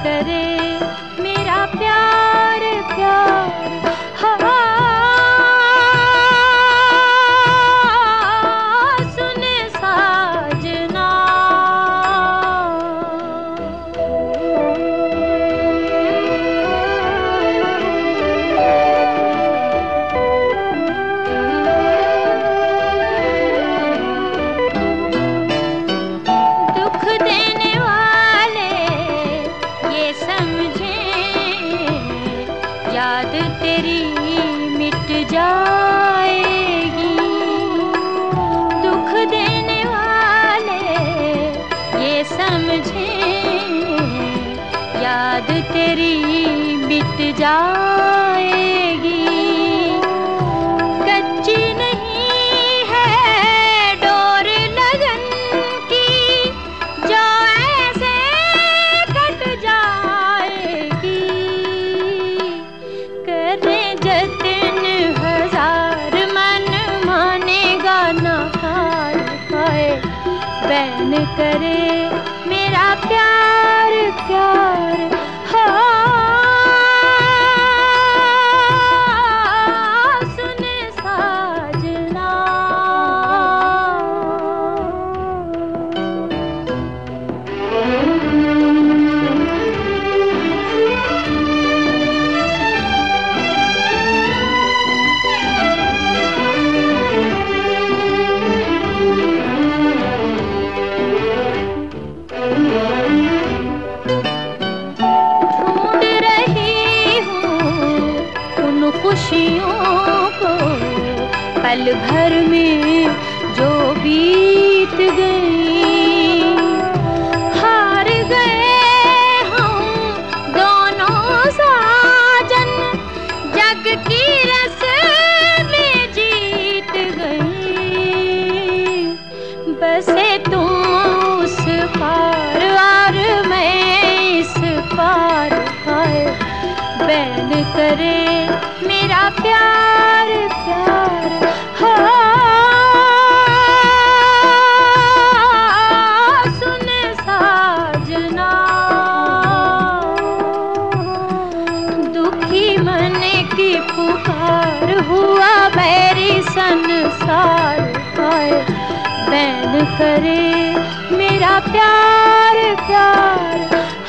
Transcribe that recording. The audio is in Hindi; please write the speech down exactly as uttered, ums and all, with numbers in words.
करे मेरा प्यार प्यार। हाँ सुन साजना, दुख देने वाले ये समझे याद तेरी मिट जाएगी। दुख देने वाले ये समझे याद तेरी मिट जाएगी। कच्ची नहीं है डोर लगन की जो ऐसे कट जाएगी। करे जतन हजार मन मानेगा ना हार पाए। बैन करे मेरा प्यार प्यार। हाँ सुन साजना, ढूंढ रही हूँ उन खुशियों को पल भर में जो बीत गई। हार गए हम दोनों साजन, जग की रस में जीत गई। बसे तुम उस पार और मैं इस पार, हाय बैन करे मेरा प्यार प्यार। हाँ सुन साजना, दुखी मन की पुकार हुआ बैरी संसार। हाय बैन करे मेरा प्यार प्यार।